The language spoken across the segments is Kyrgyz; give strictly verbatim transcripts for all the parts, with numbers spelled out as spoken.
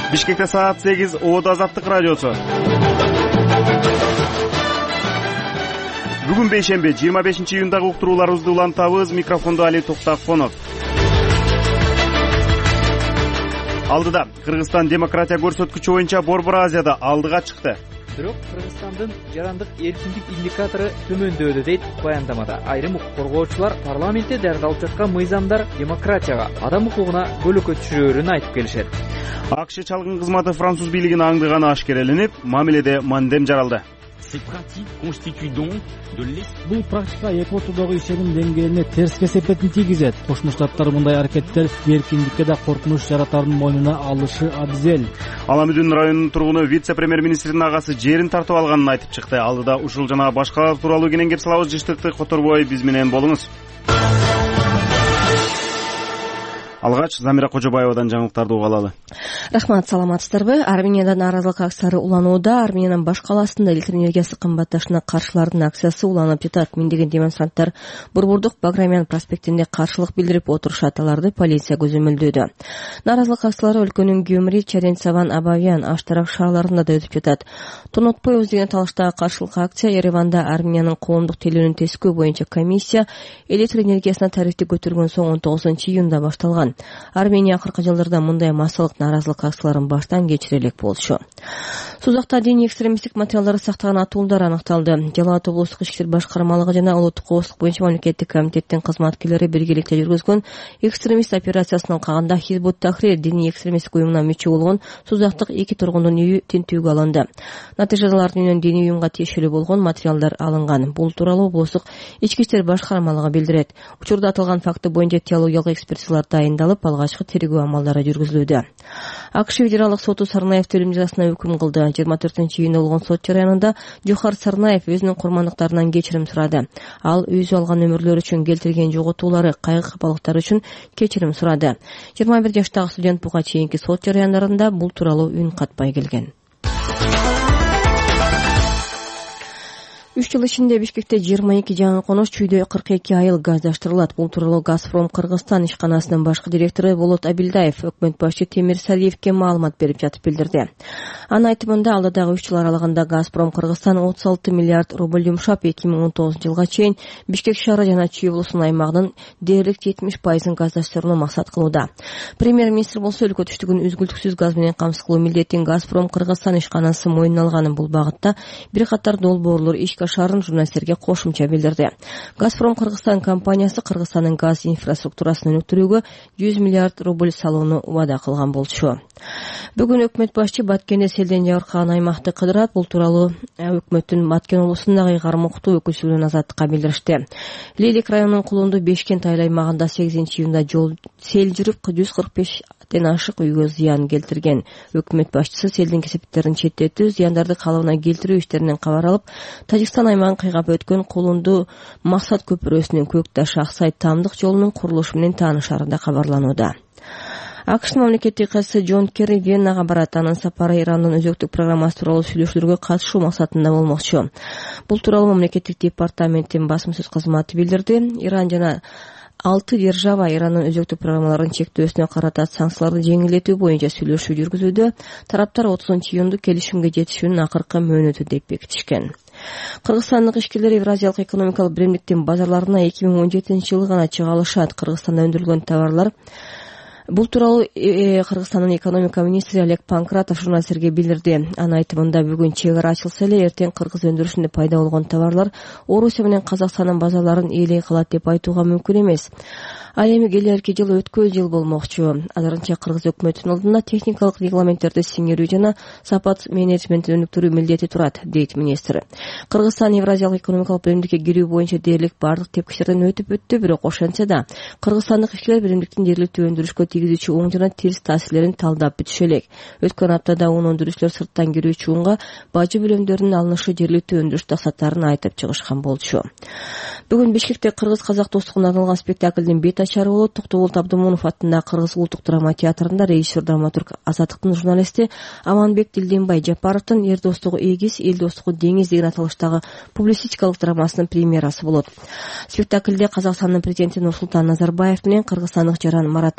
Бишкекте саат сегиз, Оодо Азаттык радиосу. Бүгүн бейшемби, жыйырма бешинчи июндагы уктурууларыбызды улантабыз. Микрофондо Али Токтаконов. Алдыда Кыргызстан демократия көрсөткүчү боюнча Борбор Азияда алдыга чыкты. Бирок Кыргызстандын жарандык эркиндик индикатору төмөндөдө дейт баяндамада. Айрым укук коргоочулар парламентте даярдалып жаткан мыйзамдар демократияга, адам укугуна көлөкө түшүрөрүн айтып келишет. АКШ чалгын кызматы француз бийлигин аңдыганы ашкереленип, мамиледе мандем жаралды. Бул практика эки ортодогу ишеним деңгээлине терс кесепетин тийгизет. Кошмо Штаттар мындай аракеттер эркиндикке да коркунуч жаратардын мойнуна алышы абзел. Аламүдүн районунун тургуну вице-премьер-министрдин агасы жерин тартып алганын айтып чыкты. Алдыда ушул жана башкалар тууралуу кенен кеп салабыз. Жыштыкты которбой биз менен болуңуз. Алгач Замира Кожобаевадан жаңылыктарды уга алалы. Рахмат, саламатсыздарбы? Арменияда нааразылык акциялары уланууда. Армениянын баш калаасында электр энергиясы кымбатташына каршылардын акциясы уланып жатат. Миңдеген демонстранттар Борбордук Баграмян проспектинде каршылык билдирип отурушат. Аларды полиция көзөмөлдөөдө. Нааразылык акциялары өлкөнүн Гюмри, Черенцаван, Абавян, Аштарак шаарларында да өтүп жатат. Тонотпойбуз деген талаштагы каршылык акция Ереванда Армениянын коомдук телөөнүн тескөө боюнча комиссия электр энергиясына тарифти көтөргөн соң он тогузунчу июнда башталган. Армения акыркы жылдарда мындай массалык нааразылык акцияларын баштан кечире элек болчу. Сузакта диний экстремисттик материалдарды сактаган атуулдар аныкталды. Жалал Абад облустук ички иштер башкармалыгы жана улуттук коопсуздук боюнча мамлекеттик комитеттин кызматкерлери биргеликте жүргүзгөн экстремист операциясынын кагында Хизбут Тахрир диний экстремисттик уюмуна мүчө болгон Сузактык эки тургундун үйү тинтүүгө алынды. Натыйжада алардын үйүнөн диний уюмга тиешелүү болгон материалдар алынган. Бул тууралуу облустук ички иштер башкармалыгы билдирет. Учурда аталган факты боюнча теологиялык экспертизалар дайындалып, алгачкы тергөө амалдары жүргүзүлүүдө. АКШ федералдык соту Сарнаевди өлүм жазасына өкүм кылды. жыйырма төртүнчү июнда болгон сот жарыянында Жохар Сарнаев өзүнүн курмандыктарынан кечирим сурады. Ал өзү алган өмүрлөр үчүн келтирген жоготуулары, кайгы капалыктары үчүн кечирим сурады. жыйырма бир жаштагы студент буга чейинки сот жарыяндарында бул тууралуу үн катпай келген. үч жыл ичинде Бишкекте жыйырма эки жаңы конуш, чүйдө кырк эки айыл газдаштырылат. Бул тууралуу Газпром Кыргызстан ишканасынын башкы директору Болот Абилдаев өкмөт башчы Темир Сариевке маалымат берип жатып билдирди. Анын айтымында алдыдагы үч жыл аралыгында Газпром Кыргызстан отуз алты миллиард рубль жумшап, эки миң он тогузунчу жылга чейин Бишкек шаары жана Чүй облусунун аймагынын дээрлик жетимиш пайызын газдаштырууну максат кылууда. Премьер-министр болсо өлкө түштүгүн үзгүлтүксүз газ менен камсыз кылуу милдетин Газпром Кыргызстан ишканасы мойнуна алганын, бул багытта бир катар долбоорлор ишке шаарын журналисттерге кошумча билдирди. Газпром Кыргызстан компаниясы Кыргызстандын газ инфраструктурасын өнүктүрүүгө жүз миллиард рубль салууну убада кылган болчу. Бүгүн өкмөт башчы Баткенде селден жабыркаган аймакты кыдырат. Бул тууралуу өкмөттүн Баткен облусундагы ыйгарым өкүлчүлүгүнүн Азаттыкка билдиришти. Лелек районунун Кулунду Бешкент айыл аймагында сегизинчи июнда жол сел жүрүп жүз кырк бештен ашык үйгө зыян келтирген. Өкмөт башчысы селдин кесепеттерин четтетүү, зыяндарды калыбына келтирүү иштеринен кабар алып, Тажикстан аймагын кыйгап өткөн Кулунду Максат көпүрөсүнүн Көкташ Аксай Тамдык жолунун курулушу менен таанышаарында кабарланууда. АКШтын мамлекеттик катчысы Джон Керри Веннага барат. Анын сапары Ирандын өзөктүк программасы тууралуу сүйлөшүүлөргө катышуу максатында болмокчу. Бул тууралуу мамлекеттик департаменттин басма сөз кызматы билдирди. Иран жана алты держава Ирандын өзөктүк программаларын чектөөсүнө карата санкцияларды жеңилдетүү боюнча сүйлөшүү жүргүзүүдө. Тараптар отузунчу июнду келишимге жетишүүнүн акыркы мөөнөтү деп бекитишкен. Кыргызстандык ишкерлер Евразиялык экономикалык биримдиктин базарларына эки миң он жетинчи жылы гана чыга алышат. Кыргызстанда өндүрүлгөн товарлар Бул тууралуу Кыргызстандын экономика министри Олег Панкратов журналисттерге билдирди. Анын айтымында бүгүн чек ара ачылса эле, эртең кыргыз өндүрүшүндө пайда болгон товарлар Орусия менен Казакстандын базарларын ээлей калат деп айтууга мүмкүн эмес. Ал эми келерки жыл өткөн жыл болмокчу. Азырынча кыргыз өкмөтүнүн алдында техникалык регламенттерди сиңирүү жана сапат менеджментин өнүктүрүү милдети турат, дейт министр. Кыргызстан Евразиялык экономикалык биримдикке кирүү боюнча дээрлик бардык тепкичтерден өтүп өттү, бирок ошентсе да кыргызстандык ишкерлер биримдиктин дээрликтүү өндүрүшкө тийгизүүчү оң жана терс таасирлерин талдап бүтүшө элек. Өткөн аптада он өндүрүүчүлөр сырттан кирүүчү унга бажы бөлөмдөрүнүн алынышы жергиликтүү өндүрүш таксаттарын айтып чыгышкан болчу. Бүгүн Бишкекте кыргыз-казак достугуна арналган спектаклдин бет ачары болот. Токтогул Абдымунов атындагы Кыргыз улуттук драма театрында режиссер драматург Азаттыктын журналисти Аманбек Дилденбай Жапаровдун Эр достугу эгиз, эл достугу деңиз деген аталыштагы публицистикалык драмасынын премьерасы болот. Спектаклде Казакстандын президенти Нурсултан Назарбаев менен кыргызстандык жаран Марат Акматаев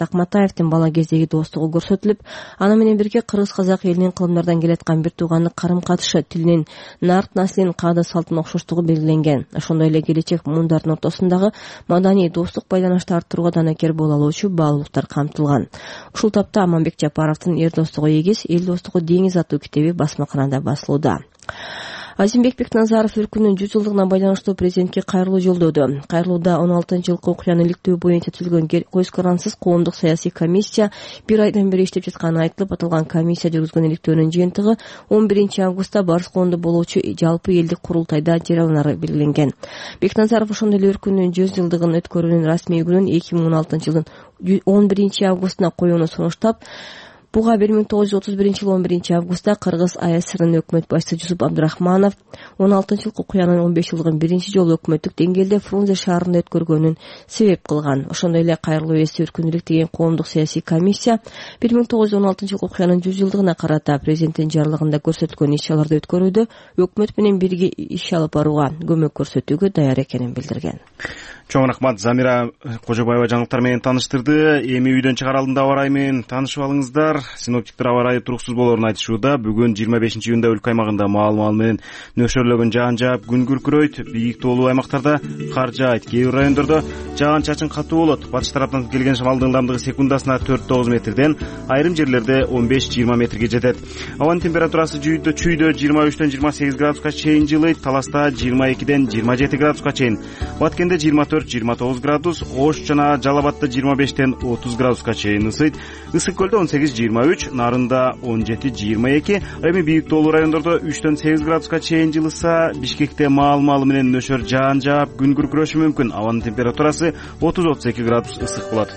Абдрахмановдин бала кездеги достугу көрсөтүлүп, аны менен бирге кыргыз казак элинин кылымдардан келаткан бир туугандык карым-катышы, тилинин, нарт наслинин каада салтына окшоштугу белгиленген. Ошондой эле келечек муумдардын ортосундагы маданий достук байланышты арттырууга данакер боло алуучу баалуулуктар камтылган. Ушул тапта Аманбек Жапаровдун Эр достугу эгиз, эл достугу деңиз аттуу китеби басмаканада басылууда. Азимбек Бекназаров өлкөнүн жүз жылдыгына байланыштуу президентке кайрылуу жолдоду. Кайрылууда он алтынчы жылкы окуяны иликтөө боюнча түзүлгөн көз карансыз коомдук саясий комиссия бир айдан бери иштеп жатканы айтылып, аталган комиссия жүргүзгөн иликтөөнүн жыйынтыгы он биринчи августта Барыс коомдо болуучу жалпы элдик курултайда жарыяланары белгиленген. Бекназаров ошондой эле өлкөнүн жүз жылдыгын өткөрүүнүн расмий күнүн эки миң он алтынчы жылдын он биринчи августуна коюуну сунуштап, буга бир миң тогуз жүз отуз биринчи жылы он биринчи августта Кыргыз АСРнын өкмөт башчысы Жусуп Абдрахманов он алтынчы жылкы окуянын он беш жылдыгын биринчи жолу өкмөттүк деңгээлде Фрунзе шаарында өткөргөнүн себеп кылган. Ошондой эле кайрылуу эси өркүн иликтеген коомдук саясий комиссия бир миң тогуз жүз он алтынчы жылкы окуянын жүз жылдыгына карата президенттин жарлыгында көрсөтүлгөн иш-чараларды өткөрүүдө өкмөт менен бирге иш алып барууга көмөк көрсөтүүгө даяр экенин билдирген. Чоң рахмат, Замира Кожобаева жаңылыктар менен тааныштырды. Эми үйдөн чыгар алдында аба ырайы менен таанышып алыңыздар. Синоптиктер аба ырайы туруксуз болоорун айтышууда. Бүгүн жыйырма бешинчи июнда өлкө аймагында маал-маал менен нөшөрлөгөн жаан жаап, күн күркүрөйт. Бийик тоолуу аймактарда кар жаайт. Кээ бир райондордо жаан-чачын катуу болот. Батыш тараптан келген шамалдын ылдамдыгы секундасына төрт тогуз метрден, айрым жерлерде он беш жыйырма метрге жетет. Абанын температурасы жүйдө чүйдө жыйырма үчтөн жыйырма сегиз градуска чейин жылыйт. Таласта жыйырма экиден жыйырма жети градуска чейин. Баткенде жыйырма төрт жыйырма тогуз градус, Ош жана Жалал Абадта жыйырма бештен отуз градуска чейин ысыйт. Ысык көлдө он сегиз жыйырма үч, Нарында он жети жыйырма эки, эми бийик тоолуу райондордо үчтөн сегиз градуска чейин жылыса, Бишкекте маал-маалы менен нөшөр жаан жаап, күн күркүрөшү мүмкүн. Абанын температурасы отуз отуз эки градус ысык болот.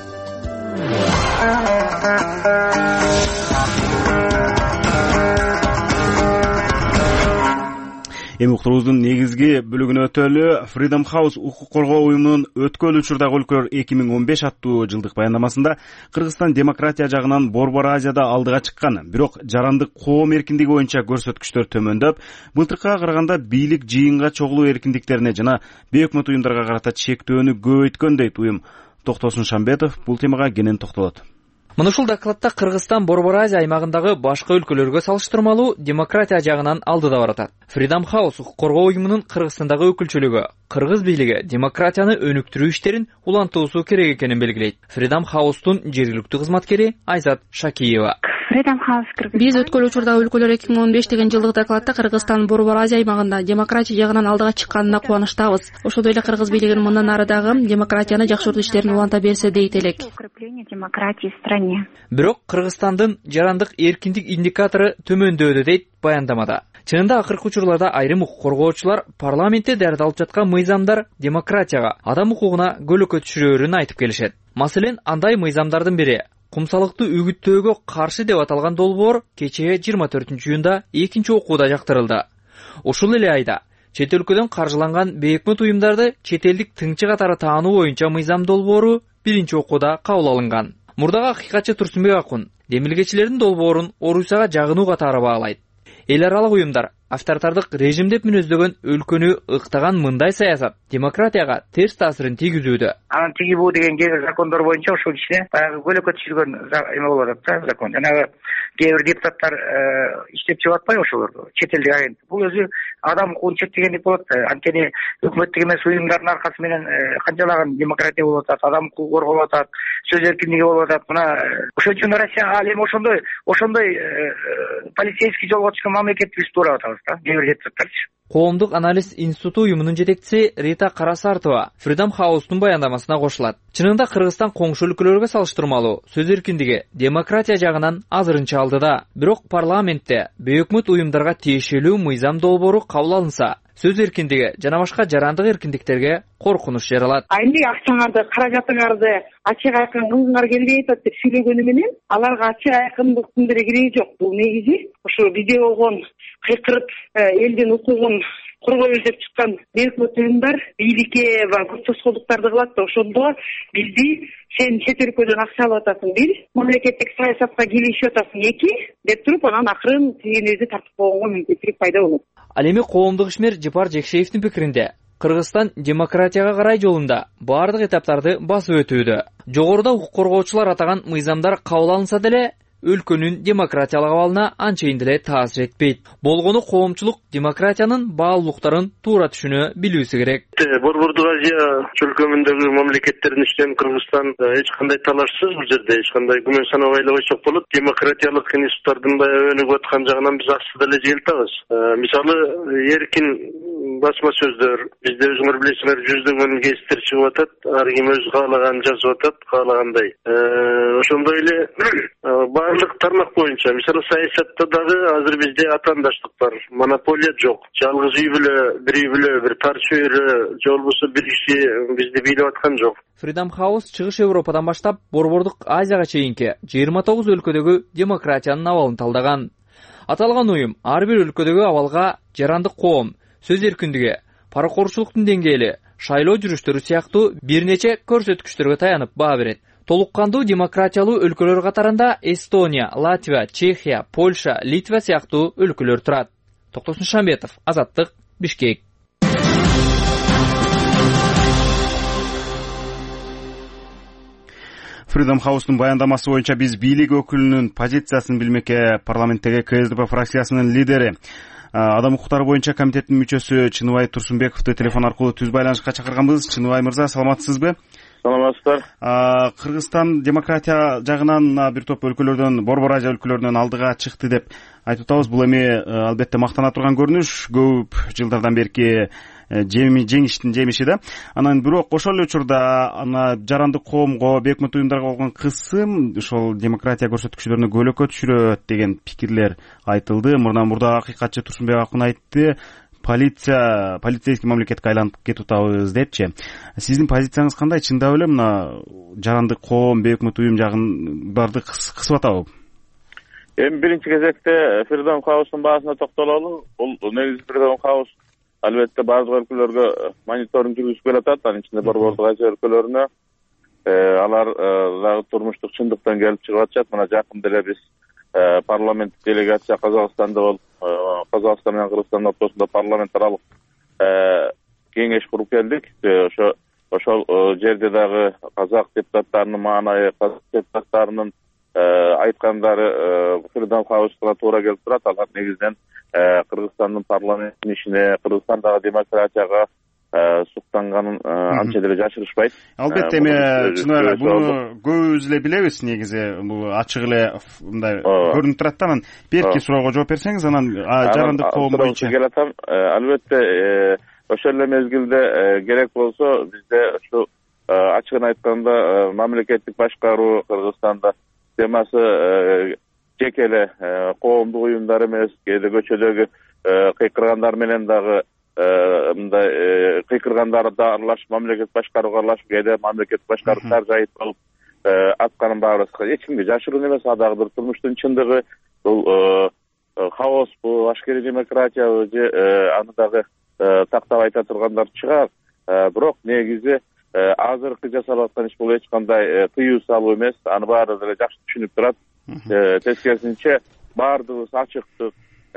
Эми уктуруубуздун негизги бөлүгүнө өтөлү. Freedom House укук коргоо уюмунун өткөл учурдагы өлкөлөр эки миң он беш аттуу жылдык баяндамасында Кыргызстан демократия жагынан Борбор Азияда алдыга чыккан, бирок жарандык коом эркиндиги боюнча көрсөткүчтөр төмөндөп, былтыркыга караганда бийлик жыйынга чогулуу эркиндиктерине жана бейөкмөт уюмдарга карата чектөөнү көбөйткөн дейт уюм. Токтосун Шамбетов бул темага кенен токтолот. Мына ушул докладта Кыргызстан Борбор Азия аймагындагы башка өлкөлөргө салыштырмалуу демократия жагынан алдыда баратат. Freedom House укук коргоо уюмунун Кыргызстандагы өкүлчүлүгү кыргыз бийлиги демократияны өнүктүрүү иштерин улантуусу керек экенин белгилейт. Freedom House'тун жергиликтүү кызматкери Айзат Шакиева. Биз өткөн учурдагы өлкөлөр эки миң он беш деген жылдык докладта Кыргызстан Борбор Азия аймагында демократия жагынан алдыга чыкканына кубанычтабыз. Ошондой эле кыргыз бийлигин мындан ары дагы демократияны жакшыртуу иштерин уланта берсе дейт элек. Бирок Кыргызстандын жарандык эркиндик индикатору төмөндөдө дейт баяндамада. Чынында акыркы учурларда айрым укук коргоочулар парламентте даярдалып жаткан мыйзамдар демократияга, адам укугуна көлөкө түшүрөөрүн айтып келишет. Маселен, андай мыйзамдардын бири кумсалыкты үгүттөөгө каршы деп аталган долбоор кечээ жыйырма төртүнчү июнда экинчи окууда жактырылды. Ушул эле айда чет өлкөдөн каржыланган бейөкмөт уюмдарды чет элдик тыңчы катары таануу боюнча мыйзам долбоору биринчи окууда кабыл алынган. Мурдагы акыйкатчы Турсунбек Акун демилгечилердин долбоорун Орусияга жагынуу катары баалайт. Эл аралык уюмдар авторитардык режим деп мүнөздөгөн өлкөнү ыктаган мындай саясат демократияга терс таасирин тийгизүүдө. Анан тиги буу деген кээ бир закондор боюнча ошол ичине баягы көлөкө түшүргөн эме болуп атат да, закон. Жанагы кээ бир депутаттар иштеп чыгып атпайбы ошолорду, чет элдик агент. Бул өзү адам укугун чектегендик болот. Анткени өкмөттүк эмес уюмдардын аркасы менен канчалаган демократия болуп атат, адам укугу корголуп атат, сөз эркиндиги болуп атат. Мына ошон үчүн Россия ал эми ошондой ошондой полицейский жолго чыккан мамлекетти биз туурап атабыз да, кээ бир депутаттарчы. Коомдук анализ институту уюмунун жетекчиси Рита Карасартова Freedom House'тун баяндамасына кошулат. Чынында Кыргызстан коңшу өлкөлөргө салыштырмалуу сөз эркиндиги демократия жагынан азырынча алдыда. Бирок парламентте бейөкмөт уюмдарга тиешелүү мыйзам долбоору кабыл алынса, сөз эркиндиги жана башка жарандык эркиндиктерге коркунуч жаралат. Айны акчаңарды, каражатыңарды ачык айкын кылгыңар келбей атат деп сүйлөгөнү менен аларга ачык айкындыктын бир кереги жок. Бул негизи ошо бизде болгон кыйкырып элдин укугун коргой деп чыккан бейөкмөт уюмдар бийликке ва көк тоскоолдуктарды кылат да, ошондо бизди сен чет өлкөдөн акча алып атасың бир, мамлекеттик саясатка кийлешип атасың эки деп туруп анан акырын тигин өзү тартып койгонго мүмкүнчүлүк пайда болот. Ал эми коомдук ишмер Жапар Жекшеевдин пикиринде Кыргызстан демократияга карай жолунда бардык этаптарды басып өтүүдө. Жогоруда укук коргоочулар атаган мыйзамдар кабыл алынса деле, өлкөнүн демократиялык абалына анчейин деле таасир этпейт. Болгону коомчулук демократиянын баалуулуктарын туура түшүнө билүүсү керек. Борбордук Азия чөлкөмүндөгү мамлекеттердин ичинен Кыргызстан эч кандай талашсыз бул жерде эч кандай күмөн санабай эле койсок болот. Демократиялык институттардын баягы өнүгүп аткан жагынан биз аксы деле желтабыз. Мисалы, эркин басма сөздөр, бизде өзүңөр билесиңер жүздөгөн гезиттер чыгып атат, ар ким өз каалаганын жазып атат, каалагандай. Ошондой эле барлык тармак боюнча, мисалы саясатта дагы азыр бизде атаандаштык бар, монополия жок. Жалгыз үй бүлө, бир үй бүлө, бир тар чөйрө, же болбосо бир киши бизди бийлеп аткан жок. Freedom House Чыгыш Европадан баштап Борбордук Азияга чейинки жыйырма тогуз өлкөдөгү демократиянын абалын талдаган. Аталган уюм ар бир өлкөдөгү абалга жарандык коом, сөз эркиндиги, паракорчулуктун деңгээли, шайлоо жүрүштөрү сыяктуу бир нече көрсөткүчтөргө таянып баа берет. Толуккандуу демократиялуу өлкөлөр катарында Эстония, Латвия, Чехия, Польша, Литва сыяктуу өлкөлөр турат. Токтосун Шамбетов, Азаттык, Бишкек. Freedom House'тун баяндамасы боюнча биз бийлик өкүлүнүн позициясын билмекке. Парламенттеги КСДП фракциясынын лидери, Адам укуктары боюнча комитеттин мүчөсү Чыныбай Турсунбековду телефон аркылуу түз байланышка чакырганбыз. Чыныбай мырза, саламатсызбы? Саламатсыздар. Кыргызстан демократия жагынан бир топ өлкөлөрдөн, Борбор Азия өлкөлөрүнөн алдыга чыкты деп айтып атабыз. Бул эми албетте мактана турган көрүнүш, көп жылдардан берки жеңиштин жемиши да. Анан бирок ошол эле учурда ана жарандык коомго, бек мыкты уюмдарга болгон кысым ошол демократия көрсөткүчтөрүнө көлөкө түшүрөт деген пикирлер айтылды. Мурдан мурда акыйкатчы Турсунбек акын айтты, полиция полицейский мамлекетке айланып кетип атабыз депчи. Сиздин позицияңыз кандай? Чындап эле мына жарандык коом, бек мыкты уюм жагын барды кысып атабы? Эми биринчи кезекте Freedom House'ун баасына токтололу. Бул негизи Freedom House албетте бардык өлкөлөргө мониторинг жүргүзүп келатат. Анын ичинде Борбордук Азия өлкөлөрүнө алар дагы турмуштук чындыктан келип чыгып атышат. Мына жакын деле биз парламент делегация Казакстанда болуп, Казакстан менен Кыргызстандын ортосунда парламент аралык кеңеш куруп келдик. Ошо ошол жерде дагы казак депутаттарынын маанайы, казак депутаттарынын айткандары Freedom House'га туура келип турат. Алар негизинен Кыргызстандын парламенттин ишине, Кыргызстандагы демократияга суктанганын анча деле жашырышпайт. Албетте эми Чыныбай, буну көбүбүз эле билебиз, негизи бул ачык эле мындай көрүнүп турат да. Анан берки суроого жооп берсеңиз, анан жарандык коом боюнча келатам. Албетте ошол эле мезгилде керек болсо бизде ушу ачыгын айтканда мамлекеттик башкаруу Кыргызстанда темасы жеке эле коомдук уюмдар эмес, кээде көчөдөгү кыйкыргандар менен дагы мындай кыйкыргандар да аралашып, мамлекет башкарууга аралашып, кээде мамлекет башкарууга жайыт болуп атканын баарыбызга эч кимге жашыруун эмес. Адагы бир турмуштун чындыгы бул хаоспу, ашкери демократиябы же аны дагы тактап айта тургандар чыгат. Бирок негизи азыркы жасалып аткан иш бул эч кандай тыюу салуу эмес. Аны баары деле жакшы түшүнүп турат. Тескерисинче баардыгыбыз ачыктык,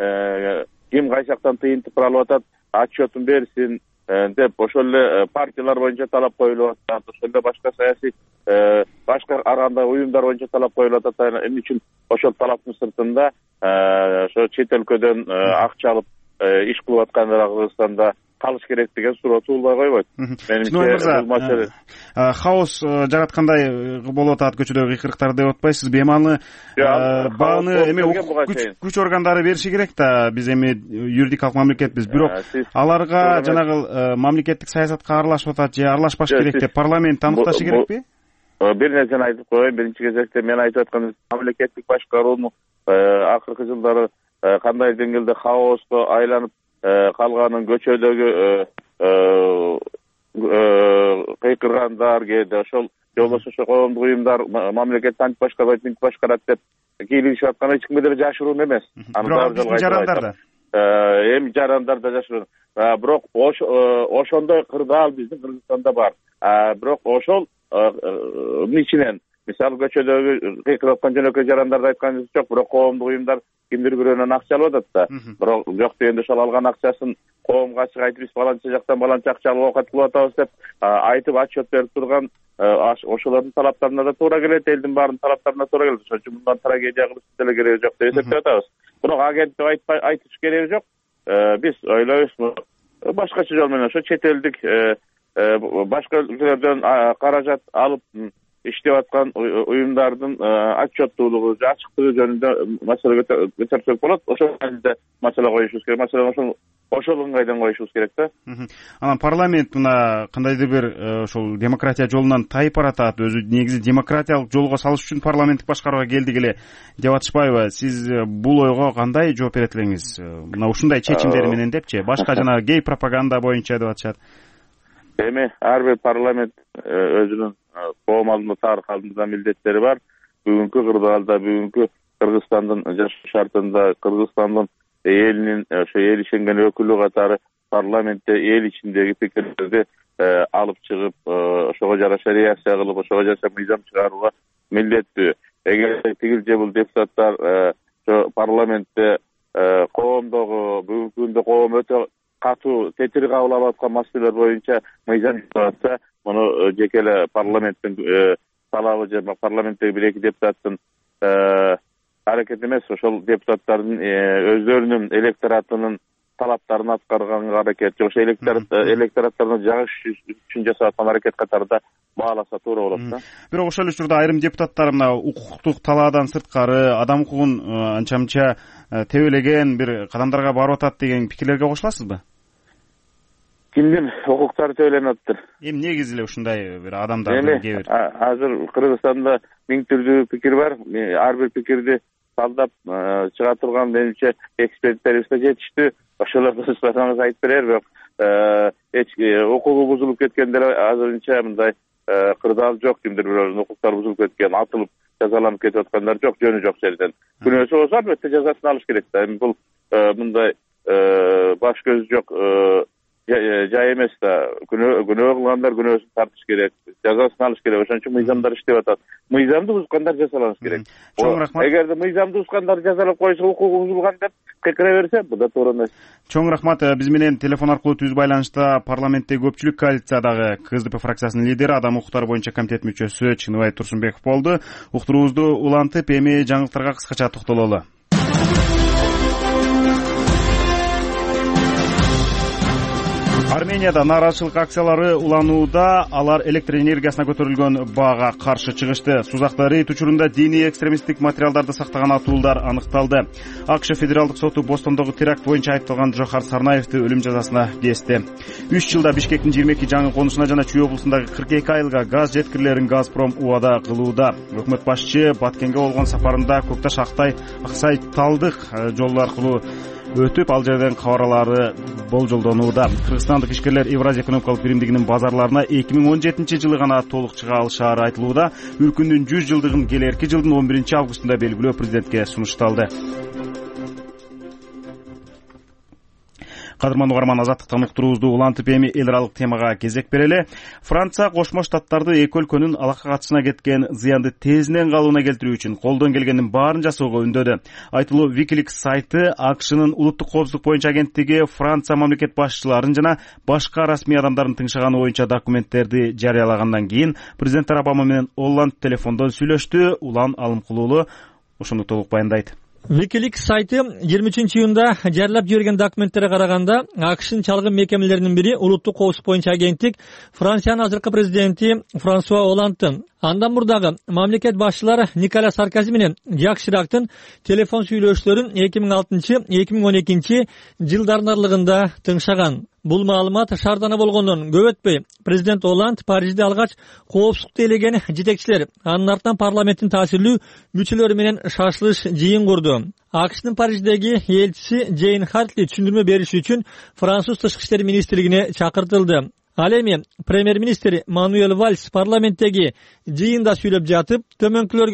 ким кайсактан тыйынтып алып атат, отчетун берсин деп ошол эле партиялар боюнча талап коюлуп атат. Ошол эле башка саясий башка ар кандай уюмдар боюнча талап коюлуп атат. Эмне үчүн ошол талаптын сыртында ошо чет өлкөдөн акча алып иш кылып аткандар Кыргызстанда калыш керек деген суроо туулбай койбойт. Менимче бул маселе хаос жараткандай болуп атат, көчөдөгү кыйкырыктар деп атпайсызбы? Эми аны бааны эми күч органдары бериши керек да. Биз эми юридикалык мамлекетпиз, бирок аларга жанагы мамлекеттик саясатка аралашып атат же аралашпаш керек деп парламент аныкташы керекпи? Бир нерсени айтып коеюн. Биринчи кезекте мен айтып аткан мамлекеттик башкаруунун акыркы жылдары кандай деңгээлде хаоско айланып калганын, көчөдөгү кыйкыргандар кээде ошол же болбосо ошо коомдук уюмдар мамлекетти антип башкарбайт, мынтип башкарат деп кийлигишип атканы эч кимге деле жашыруун эмес. Аны баары жарандар да эми жарандар да жашыруун. Бирок ошондой кырдаал биздин Кыргызстанда бар. Бирок ошол ичинен мисалы көчөдөгү кыйкырып аткан жөнөкөй жарандарды айтканыбыз жок, бирок коомдук уюмдар кимдир бирөөнөн акча алып атат да. Бирок жок дегенде ошол алган акчасын коомго ачык айтып, биз баланча жактан баланча акча алып оокат кылып атабыз деп айтып отчет берип турган ошолордун талаптарына да туура келет, элдин баарынын талаптарына туура келет. Ошон үчүн мындан трагедия кылыш деле кереги жок деп эсептеп атабыз. Бирок агенттик айтыш кереги жок. Биз ойлойбуз, башкача жол менен ошо чет элдик башка өлкөлөрдөн каражат алып иштеп аткан уюмдардын отчеттуулугу, ачыктыгы жөнүндө маселе көтөрсөк болот. Ошол жерде маселе коюшубуз керек. Маселени ошол ошол ыңгайдан коюшубуз керек да. Анан парламент мына кандайдыр бир ошол демократия жолунан тайып баратат, өзү негизи демократиялык жолго салыш үчүн парламенттик башкарууга келдик эле деп атышпайбы? Сиз бул ойго кандай жооп берет элеңиз? Мына ушундай чечимдери менен депчи, башка жана гей пропаганда боюнча деп атышат. Эми ар бир парламент өзүнүн коом алдында, тарых алдында милдеттери бар. Бүгүнкү кырдаалда, бүгүнкү Кыргызстандын жашоо шартында Кыргызстандын элинин ошо эл ишенген өкүлү катары парламентте эл ичиндеги пикирлерди алып чыгып, ошого жараша реакция кылып, ошого жараша мыйзам чыгарууга милдеттүү. Эгер тигил же бул депутаттар ошо парламентте коомдогу бүгүнкү күндө коом өтө катуу тетир кабыл алып аткан маселелер боюнча мыйзам чыгарса, муну жеке эле парламенттин талабы же парламенттеги бир эки депутаттын аракети эмес, ошол депутаттардын өздөрүнүн электоратынын талаптарын аткарганга аракет, же ошо электораттарына жагыш үчүн жасап аткан аракет катарында бааласа туура болот да. Бирок ошол учурда айрым депутаттар мына укуктук талаадан сырткары адам укугун анча-мынча тебелеген бир кадамдарга барып атат деген пикирлерге кошуласызбы? Кимдин укуктары тебеленип атат? Эми негизи эле ушундай бир адамдардын кээ бир. Азыр Кыргызстанда миң түрдүү пикир бар. Ар бир пикирди талдап чыга турган менимче эксперттерибиз да жетиштүү. Ошолорду сызбасаңыз айтып берер, бирок эч укугу бузулуп кеткендер азырынча мындай кырдаал жок. Кимдир бирөөнүн укуктары бузулуп кеткен, атылып жазаланып кетип аткандар жок, жөнү жок жерден. Күнөөсү болсо албетте жазасын алыш керек да. Эми бул мындай баш көз жок жай эмес да. Күнөө кылгандар күнөөсүн тартыш керек, жазасын алыш керек. Ошон үчүн мыйзамдар иштеп атат. Мыйзамды бузгандар жазаланыш керек. Чоң рахмат. Эгерде мыйзамды бузгандар жазалап коюлса, укугу бузулган деп кыйкыра берсе, бул да туура эмес. Чоң рахмат. Биз менен телефон аркылуу түз байланышта парламенттеги көпчүлүк коалициядагы КСДП фракциясынын лидери, адам укуктары боюнча комитет мүчөсү Чыныбай Турсунбеков болду. Уктуруубузду улантып, эми жаңылыктарга кыскача токтололу. Арменияда нааразычылык акциялары уланууда, алар электр энергиясына көтөрүлгөн баага каршы чыгышты. Сузакта рейд учурунда диний экстремисттик материалдарды сактаган атуулар аныкталды. АКШ федералдык соту Бостондогу теракт боюнча айыпталган Жохар Сарнаевди өлүм жазасына кести. үч жылда Бишкектин жыйырма эки жаңы конушуна жана Чүй облусундагы кырк эки айылга газ жеткирилерин Газпром убада кылууда. Өкмөт башчы Баткенге болгон сапарында Көкташ Актай Аксай Талдык жолу аркылуу өтүп, ал жерден кабарлары болжолдонууда. Кыргызстандык ишкерлер Евразия экономикалык биримдигинин базарларына эки миң он жетинчи жылы гана толук чыга алышаары айтылууда. Өлкөнүн жүз жылдыгын келерки жылдын он биринчи августунда белгилөө президентке сунушталды. Кадырман угарман, азаттыктан уктуруубузду улантып, эми эл аралык темага кезек берели. Франция Кошмо Штаттарды эки өлкөнүн алака катышына кеткен зыянды тезинен калууна келтирүү үчүн колдон келгенин баарын жасоого үндөдү. Айтылуу Wikileaks сайты АКШнын улуттук коопсуздук боюнча агенттиги Франция мамлекет башчыларын жана башка расмий адамдардын тыңшаганы боюнча документтерди жарыялагандан кийин президенттер Обама менен Олланд телефондон сүйлөштү. Улан Алымкулуулу ошону толук баяндайт. Wikileaks сайты жыйырма үчүнчү июнда жарыялап жиберген документтерге караганда, АКШнын чалгын мекемелеринин бири улуттук коопсуздук боюнча агенттик Франциянын азыркы президенти Франсуа Олландтын, андан мурдагы мамлекет башчылары Николя Саркози менен Жак Ширактын телефон сүйлөшүүлөрүн эки миң алтынчы — эки миң он экинчи жылдардын аралыгында тыңшаган. Бул маалымат шаардана болгондон көп өтпөй президент Олланд Парижде алгач коопсуздукту элеген жетекчилер, анын артынан парламенттин таасирлүү мүчөлөрү менен шашылыш жыйын курду. АКШнын Париждеги элчиси Джейн Хартли түшүндүрмө бериш үчүн Француз тышкы иштер министрлигине чакыртылды. Ал эми премьер-министр Мануэль Вальс парламенттеги жыйында сүйлөп жатып, төмөнкүлөргө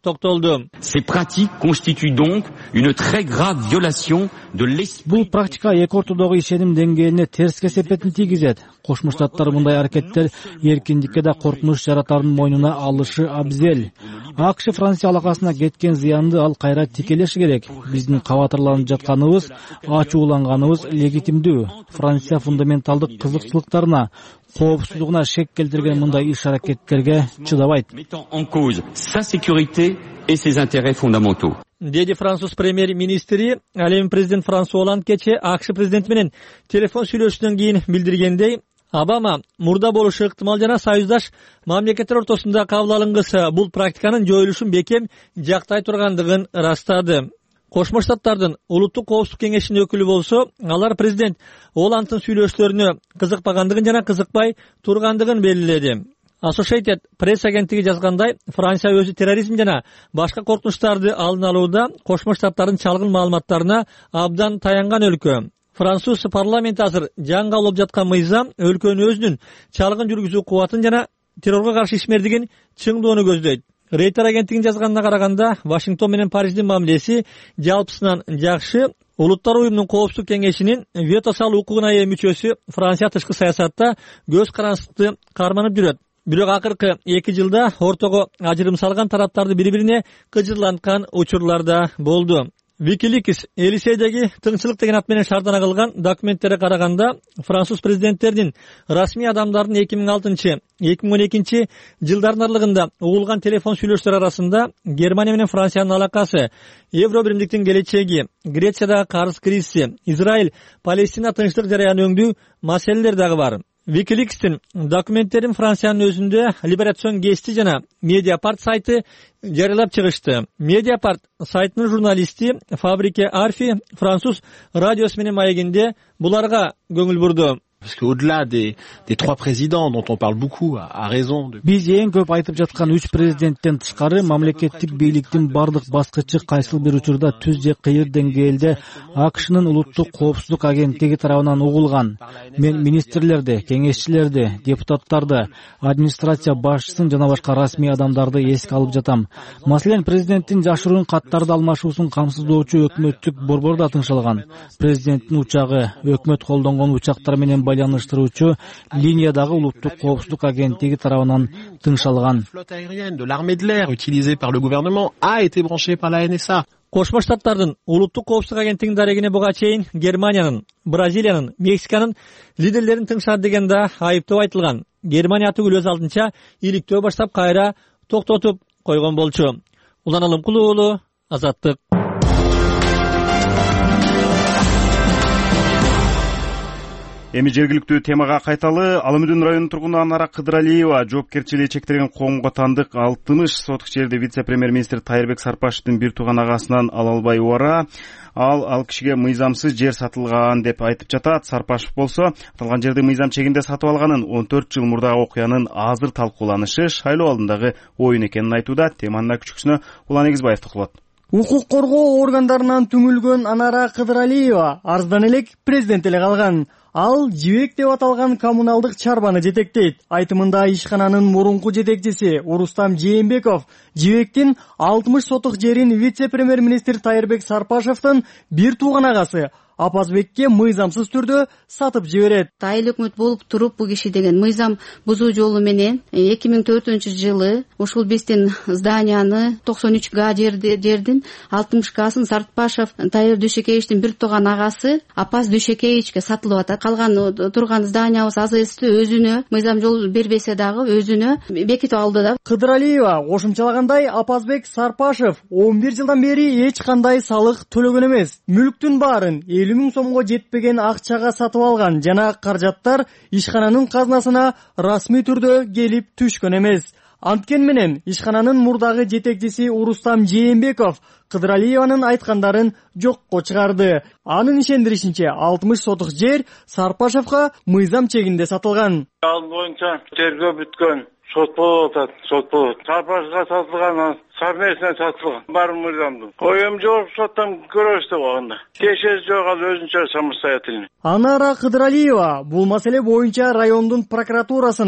токтолду. Ces pratiques constituent donc une très grave violation de l'esprit. Бул практика эки ортодогу ишеним деңгээлине терс кесепетин тийгизет. Кошмо Штаттар мындай аракеттер эркиндикке да коркунуч жаратардын мойнуна алышы абзел. АКШ Франция алакасына кеткен зыянды ал кайра тикелеши керек. Биздин кабатырланып жатканыбыз, ачууланганыбыз легитимдүү. Франция фундаменталдык кызыкчылыктарына, коопсуздугуна шек келтирген мындай иш-аракеттерге чыдабайт. Mettant en cause sa sécurité et ses intérêts fondamentaux. Деди француз премьер-министри, ал эми президент Франсуа Оланд кече АКШ президенти менен телефон сүйлөшүүдөн кийин билдиргендей, Обама мурда болушу ыктымал жана союздаш мамлекеттер ортосунда кабыл алынгысы бул практиканын жоюлушун бекем жактай тургандыгын ырастады. Кошмо Штаттардын улуттук коопсуздук кеңешинин өкүлү болсо, алар президент Оландтын сүйлөшүүлөрүнө кызыкпагандыгын жана кызыкпай тургандыгын белгиледи. Associated Press агенттиги жазгандай, Франция өзү терроризм жана башка коркунучтарды алдын алууда Кошмо Штаттардын чалгын маалыматтарына абдан таянган өлкө. Француз парламенти азыр жаңы кабыл жаткан мыйзам өлкөнүн өзүнүн чалгын жүргүзүү кубатын жана террорго каршы ишмердигин чыңдоону көздөйт. Рейтер агенттигинин жазганына караганда, Вашингтон менен Париждин мамилеси жалпысынан жакшы. Улуттар уюмунун коопсуздук кеңешинин вето салуу укугуна ээ мүчөсү Франция тышкы саясатта көз карандыкты карманып жүрөт. Бирок акыркы эки жылда ортого ажырым салган тараптарды бири-бирине кыжырланткан учурлар да болду. Wikileaks Элисейдеги тынччылык деген ат менен шаардана кылган документтерге караганда, француз президенттеринин расмий адамдардын эки миң алтынчы — эки миң он экинчи жылдардын аралыгында угулган телефон сүйлөшүүлөр арасында Германия менен Франциянын алакасы, Евро биримдиктин келечеги, Грецияда карыз кризиси, Израиль, Палестина тынчтык жараяны өңдүү маселелер дагы бар. Wikileaks'тин документтерин Франциянын өзүндө Liberation Гести жана Mediapart сайты жарыялап чыгышты. Mediapart сайтынын журналисти Фабрике Арфи француз радиосу менен маегинде буларга көңүл бурду. Parce qu'au-delà des, des trois présidents dont on parle beaucoup, à, à raison de... Биз эң көп айтып жаткан үч президенттен тышкары мамлекеттик бийликтин бардык баскычы кайсыл бир учурда түз же кыйыр деңгээлде АКШнын улуттук коопсуздук агенттиги тарабынан угулган. Мен министрлерди, кеңешчилерди, депутаттарды, администрация башчысын жана башка расмий адамдарды эске алып жатам. Маселен, президенттин жашыруун каттарды алмашуусун камсыздоочу өкмөттүк борбор да тыңшалган. Президенттин учагы, өкмөт колдонгон учактар менен байланыштыруучу линиядагы улуттук коопсуздук агенттиги тарабынан тыңшалган. La flotte aérienne de l'armée de l'air utilisée par le gouvernement a été branchée par la Н С А. Кошмо Штаттардын улуттук коопсуздук агенттигинин дарегине буга чейин Германиянын, Бразилиянын, Мексиканын лидерлерин тыңшады деген да айыптоо айтылган. Германия түгүл өз алдынча иликтөө баштап кайра токтотуп койгон болчу. Улан Алымкул уулу, Азаттык. Эми жергиликтүү темага кайталы. Алымүдүн районунун тургуну Анара Кыдыралиева жоопкерчилиги чектелген коомго тандык алтымыш сотук жерди вице-премьер-министр Тайырбек Сарпашевдин бир тууган агасынан ала албай убара. Ал ал кишиге мыйзамсыз жер сатылган деп айтып жатат. Сарпашев болсо аталган жерди мыйзам чегинде сатып алганын он төрт жыл мурдагы окуянын азыр талкууланышы шайлоо алдындагы оюн экенин айтууда. Теманын күчкүсүнө Улан Эгизбаев токулот. Укук коргоо органдарынан түңүлгөн Анара Кыдыралиева арздан элек президент эле калган. Ал жибек деп аталган коммуналдык чарбаны жетектейт. Айтымында ишкананын мурунку жетекчиси Урустам Жээнбеков жибектин алтымыш сотук жерин вице-премьер-министр Тайырбек Сарпашевдин бир тууган агасы Апазбекке мыйзамсыз түрдө сатып жиберет. Айыл өкмөт болуп туруп бул киши деген мыйзам бузуу жолу менен эки миң төртүнчү жылы ушул биздин зданияны токсон үч га жердин алтымыш гасын Сарпашев Тайыр Дүйшекеевичтин бир тууган агасы Апаз Дүйшекеевичке сатылып атат. Калган турган зданиябыз АЗСти өзүнө мыйзам жол бербесе дагы өзүнө бекитип алды да. Кыдыралиева кошумчалагандай, Апазбек Сарпашев он бир жылдан бери эч кандай салык төлөгөн эмес. Мүлктүн баарын элүү миң сомго жетпеген акчага сатып алган жана каражаттар ишкананын казнасына расмий түрдө келип түшкөн эмес. Анткени менен ишкананын мурдагы жетекчиси Урустам Жээнбеков Кыдыралиеванын айткандарын жокко чыгарды. Анын ишендиришинче алтымыш сотук жер Сарпашевга мыйзам чегинде сатылган. Ал боюнча тергөө бүткөн, сот болуп атат, сот болот. Сарпашевга сатылган, совместно сатылган. Бар мыйзамды. Коем жок соттон көрөбүз деп алганда. Кешеси жок, ал өзүнчө самостоятельный. Анара Кыдыралиева бул маселе боюнча райондун прокуратурасына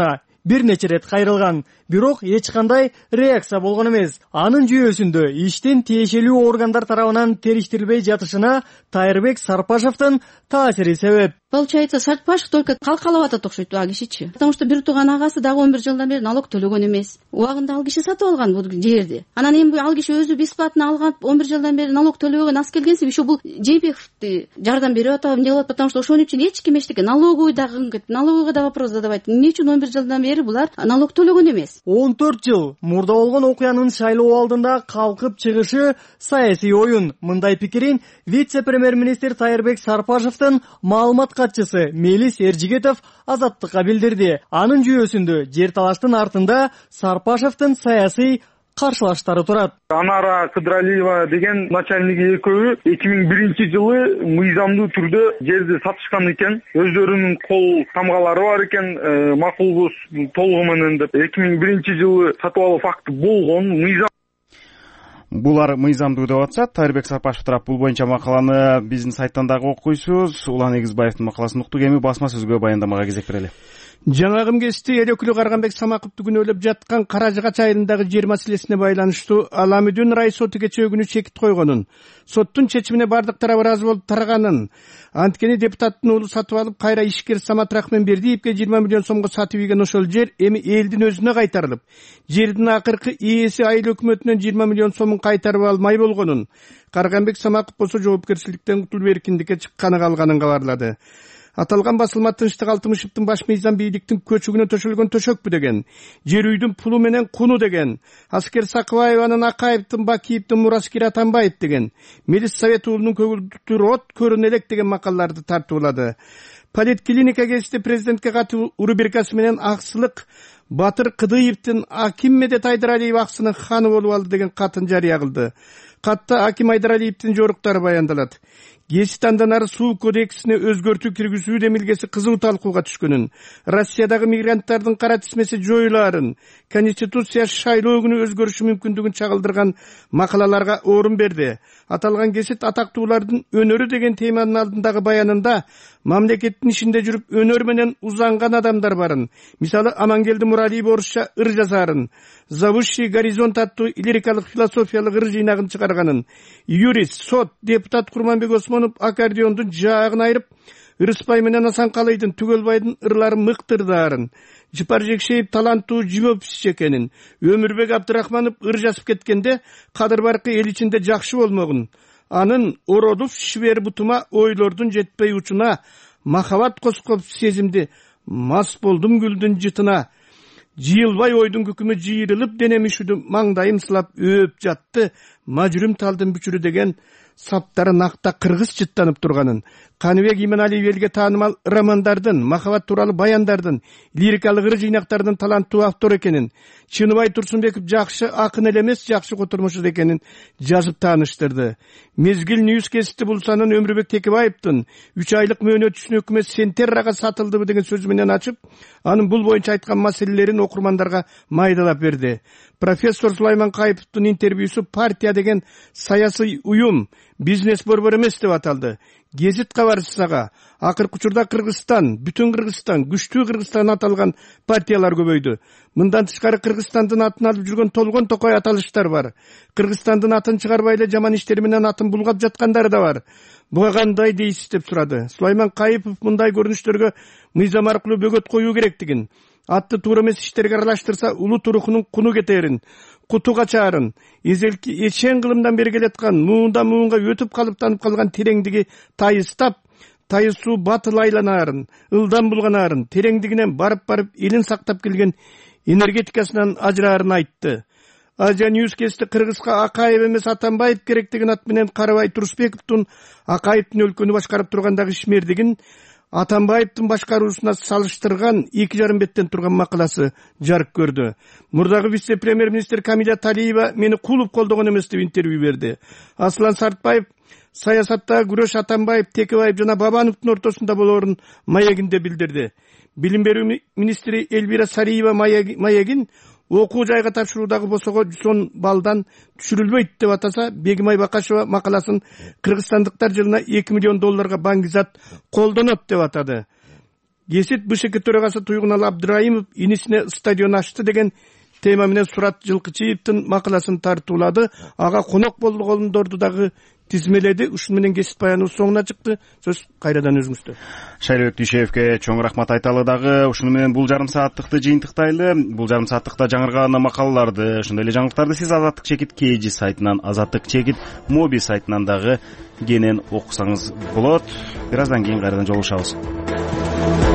бир нече ирет кайрылган, бирок эч кандай реакция болгон эмес. Анын жүйөсүндө иштин тиешелүү органдар тарабынан териштирилбей жатышына Тайырбек Сарпашевдин таасири себеп. Получается, Сарпашев только калкалап атат окшойт а кишичи. Потому что бир тууган агасы дагы он бир жылдан бери налог төлөгөн эмес. Убагында ал киши сатып алган бул жерди. Анан эми ал киши өзү бесплатно алган, он бир жылдан бери налог төлөбөгөн, аз келгенсип еще бул Жээнбековди жардам берип атабы эмне кылат, потому что ошон үчүн эч ким эчтеке налоговый дагы налоговыйга да вопрос задавайт. Эмне үчүн он бир жылдан бери булар налог төлөгөн эмес? он төрт жыл мурда болгон окуянын шайлоо алдында калкып чыгышы саясий оюн. Мындай пикирин вице-премьер-министр Тайырбек Сарпашевдин маалымат катчысы Мелис Эржигетов Азаттыкка билдирди. Анын жүйөсүндө жер талаштын артында Сарпашевдин саясий каршылаштары турат. Анара Кыдралиева деген начальниги экөө эки миң биринчи жылы мыйзамдуу түрдө жерди сатышкан экен. Өздөрүнүн кол тамгалары бар экен, макулбуз толугу менен деп эки миң биринчи жылы сатып алуу факты болгон. Мыйзам Булар мыйзамдуу деп атса, Тайырбек Сарпашев тарап бул боюнча макаланы биздин сайттан дагы окуйсуз. Улан Эгизбаевдин макаласын уктук. Эми басма сөзгө баяндамага кезек берели. Жаңагым кести эл өкүлү Карганбек Самаковду күнөөлөп жаткан Каражыгач айылындагы жер маселесине байланыштуу Аламүдүн рай соту кечээ күнү чекит койгонун, соттун чечимине бардык тарап ыраазы болуп тараганын, анткени депутаттын уулу сатып алып кайра ишкер Самат Рахманбердиевге жыйырма миллион сомго сатып ийген ошол жер эми элдин өзүнө кайтарылып, жердин акыркы ээси айыл өкмөтүнөн жыйырма миллион сомун кайтарып алмай болгонун, Карганбек Самаков болсо жоопкерчиликтен кутулуп эркиндикке чыкканы калганын кабарлады. Аталган басылма Тынчтык Алтымышевдин баш мыйзам бийликтин көчүгүнө төшөлгөн төшөкпү деген, жер үйдүн пулу менен куну деген, Аскер Сакыбаеванын Акаевдин Бакиевдин Мураскир Атамбаев деген, Мелис Совет уулунун көгүлтүр от көрүнө элек деген макалаларды тартуулады. Политклиника кесте президентке катуу рубрикасы менен аксылык Батыр Кыдыевдин Аким Медет Айдаралиев аксынын ханы болуп алды деген катын жарыя кылды. Катта Аким Айдаралиевдин жоруктары баяндалат. Гесит андан ары суу кодексине өзгөртүү киргизүү демилгеси кызуу талкууга түшкөнүн, Россиядагы мигранттардын кара тизмеси жоюлаарын, Конституция шайлоо күнү өзгөрүшү мүмкүндүгүн чагылдырган макалаларга орун берди. Аталган гесит атактуулардын өнөрү деген теманын алдындагы баянында мамлекеттин ишинде жүрүп өнөр менен узанган адамдар барын. Мисалы Амангелди Муралиев орусча ыр жазарын, Завущий горизонт аттуу лирикалык философиялык ыр жыйнагын чыгарганын, юрист, сот, депутат Курманбек Осмонов аккордеондун жаагын айырып, Ырыспай менен Асанкалыйдын Түгөлбайдын ырларын мыктырдаарын, Жыпар Жекшеев таланттуу живописчи экенин, Өмүрбек Абдырахманов ыр жазып кеткенде Кадыр Баркы эл ичинде жакшы болмогун, анын ородуп шибер бутума ойлордун жетпей учуна, махабат коскоп сезимди, мас болдум гүлдүн жытына, жыйылбай ойдун күкүмү жыйрылып денем үшүдү, маңдайым сылап өп жатты, мажүрүм талдын бүчүрү деген саптары накта кыргыз чыттанып турганын, Каныбек Иманалиев элге таанымал романдардын, махабат тууралуу баяндардын, лирикалык ыр жыйнактардын таланттуу автор экенин, Чыныбай Турсунбеков жакшы акын эле эмес, жакшы котормошур экенин жазып тааныштырды. Мезгил Ньюс кести булсанын Өмүрбек Текебаевдин үч айлык мөөнөтүчүн өкмөт Сентеррага сатылдыбы деген сөзү менен ачып, анын бул боюнча айткан маселелерин окурмандарга майдалап берди. Профессор Сулайман Кайыповдун интервьюсу партия деген саясий уюм, бизнес борбор эмес деп аталды. Гезит кабарчысага акыркы учурда Кыргызстан, бүтүн Кыргызстан, күчтүү Кыргызстан аталган партиялар көбөйдү. Мындан тышкары Кыргызстандын атын алып жүргөн толгон токой аталыштар бар. Кыргызстандын атын чыгарбай эле жаман иштери менен атын булгап жаткандар да бар. Буга кандай дейсиз деп сурады. Сулайман Кайыпов мындай көрүнүштөргө мыйзам аркылуу бөгөт коюу керектигин, атты туура эмес иштерге аралаштырса улут рухунун куну кетерин, куту качаарын, эзелки эчен кылымдан бери келаткан муунда муунга өтүп калыптанып калган тереңдиги тайыстап, тайысуу батыл айланаарын, ылдам булганаарын, тереңдигинен барып-барып элин сактап келген энергетикасынан ажыраарын айтты. Азия Ньюс кести Кыргызга Акаев эмес Атамбаев керек деген ат менен Карабай Турсбековдун Акаевдин өлкөнү башкарып тургандагы ишмердигин Атамбаевдин башкаруусуна салыштырган эки жарым беттен турган макаласы жарык көрдү. Мурдагы вице-премьер-министр Камиля Талиева мени кулуп колдогон эмес деп интервью берди. Аслан Сартбаев саясатта күрөш Атамбаев, Текебаев жана Бабановдун ортосунда болоорун маегинде билдирди. Билим берүү министри Эльвира Сариева маегин окуу жайга тапшыруудагы босого жүз он балдан түшүрүлбөйт деп атаса, Бегимай Бакашева макаласын кыргызстандыктар жылына эки миллион долларга баңгизат колдонот деп атады. кесит бшк төрагасы Туйгуналы Абдырайымов инисине стадион ачты деген тема менен Сурат Жылкычиевдин макаласын тартуулады. Ага конок болгондорду дагы тизмеледи. Ушун менен кесип баяныбыз соңуна чыкты. Сөз кайрадан өзүңүздө. Шайлыбек Дүйшеевке чоң рахмат айталы дагы. Ушуну менен бул жарым сааттыкты жыйынтыктайлы. Бул жарым сааттыкта жаңырган макалаларды, ошондой эле жаңылыктарды сиз Азаттык чекит Кж сайтынан, Азаттык чекит Моби сайтынан дагы кенен окусаңыз болот. Бир аздан кийин кайрадан жолугушабыз.